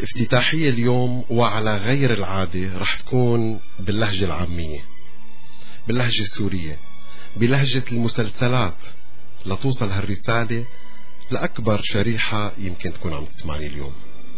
الافتتاحية اليوم وعلى غير العادة رح تكون باللهجة العامية، باللهجة السورية، بلهجة المسلسلات، لتوصل هالرسالة لأكبر شريحة يمكن تكون عم تسمعني اليوم.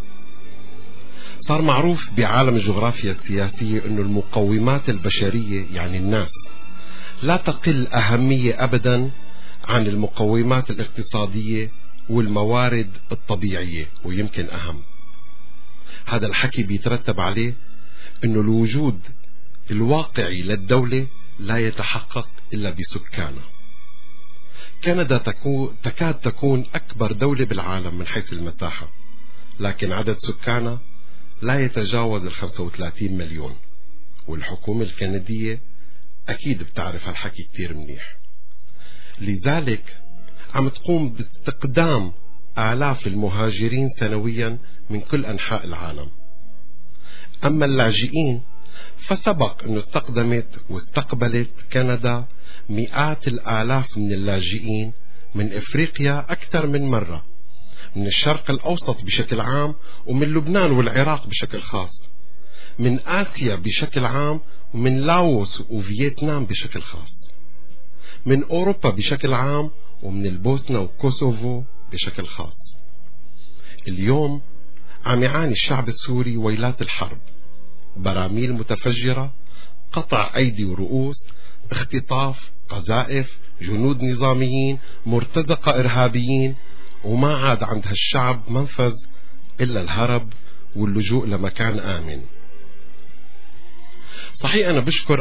صار معروف بعالم الجغرافيا السياسية أنه المقومات البشرية يعني الناس لا تقل أهمية أبدا عن المقومات الاقتصادية والموارد الطبيعية، ويمكن أهم. هذا الحكي بيترتب عليه أنه الوجود الواقعي للدولة لا يتحقق إلا بسكانها. كندا تكاد تكون أكبر دولة بالعالم من حيث المساحة، لكن عدد سكانها لا يتجاوز 35 مليون، والحكومة الكندية أكيد بتعرف هالحكي كتير منيح. لذلك عم تقوم باستقدام آلاف المهاجرين سنويا من كل أنحاء العالم. أما اللاجئين فسبق أنه استقدمت واستقبلت كندا مئات الآلاف من اللاجئين من إفريقيا أكثر من مرة، من الشرق الأوسط بشكل عام ومن لبنان والعراق بشكل خاص، من آسيا بشكل عام ومن لاوس وفيتنام بشكل خاص، من أوروبا بشكل عام ومن البوسنة وكوسوفو بشكل خاص. اليوم عم يعاني الشعب السوري ويلات الحرب، براميل متفجرة، قطع أيدي ورؤوس، اختطاف، قذائف، جنود نظاميين، مرتزقة إرهابيين، وما عاد عند هالشعب منفذ إلا الهرب واللجوء لمكان آمن. صحيح أنا بشكر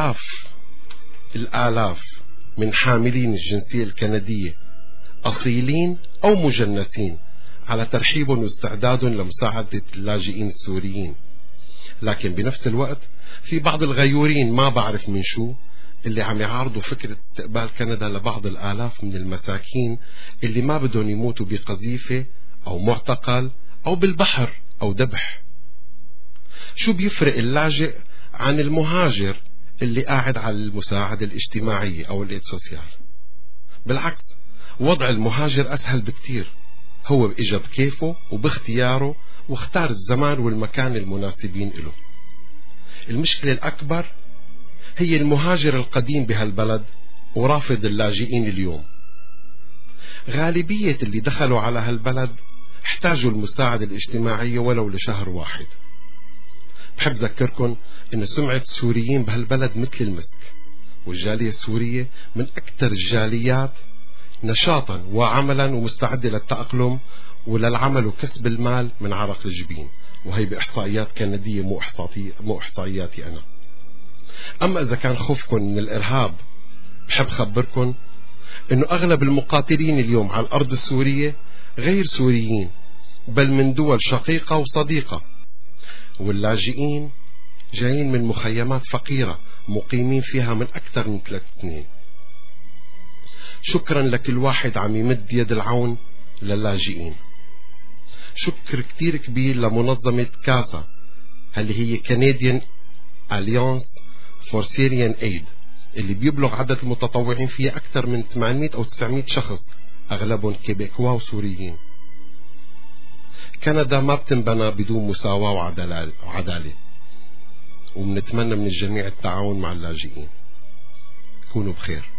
الآلاف من حاملين الجنسية الكندية أصيلين أو مجنسين على ترحيبهم واستعدادهم لمساعدة اللاجئين السوريين، لكن بنفس الوقت في بعض الغيورين ما بعرف من شو اللي عم يعارضوا فكرة استقبال كندا لبعض الآلاف من المساكين اللي ما بدهم يموتوا بقذيفة أو معتقل أو بالبحر أو ذبح. شو بيفرق اللاجئ عن المهاجر اللي قاعد على المساعدة الاجتماعية أو الإيد سوسيال؟ بالعكس، وضع المهاجر أسهل بكتير، هو إجا بكيفه وباختياره واختار الزمان والمكان المناسبين له. المشكلة الأكبر هي المهاجر القديم بهالبلد ورافض اللاجئين اليوم. غالبية اللي دخلوا على هالبلد احتاجوا المساعدة الاجتماعية ولو لشهر واحد. بحب ذكركم ان سمعة السوريين بهالبلد مثل المسك، والجالية السورية من اكثر الجاليات نشاطا وعملا ومستعدة للتأقلم وللعمل وكسب المال من عرق الجبين، وهي بإحصائيات كندية مو إحصائياتي أنا. أما إذا كان خوفكم من الإرهاب، بحب خبركم إنه أغلب المقاتلين اليوم على الأرض السورية غير سوريين، بل من دول شقيقة وصديقة، واللاجئين جايين من مخيمات فقيرة مقيمين فيها من أكثر من 3 سنين. شكرا لكل واحد عم يمد يد العون للاجئين. شكر كتير كبير لمنظمة كاسا اللي هي Canadian Alliance for Syrian Aid اللي بيبلغ عدد المتطوعين فيها أكثر من 800 أو 900 شخص، أغلبهم كيبيكوا وسوريين. كندا ما بتنبنى بدون مساواة وعدالة، ومنتمنى من الجميع التعاون مع اللاجئين. كونوا بخير.